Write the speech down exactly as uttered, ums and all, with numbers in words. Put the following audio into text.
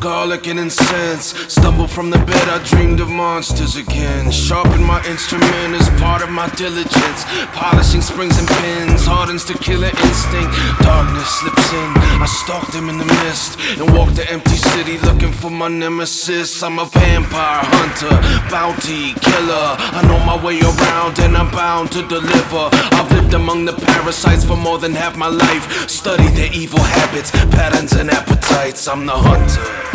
garlic and incense. Stumble from the bed, I dreamed of monsters again. Sharpen my instrument as part of my diligence. Polishing springs and pins hardens the killer instinct. Darkness slips in, I stalked him in the mist and walked the empty city looking for my nemesis. I'm a vampire hunter, bounty killer. I know my way around and I'm bound to deliver. I've lived among the parasites for more than half my life. Studied their evil habits, patterns and appetites. I'm the hunter.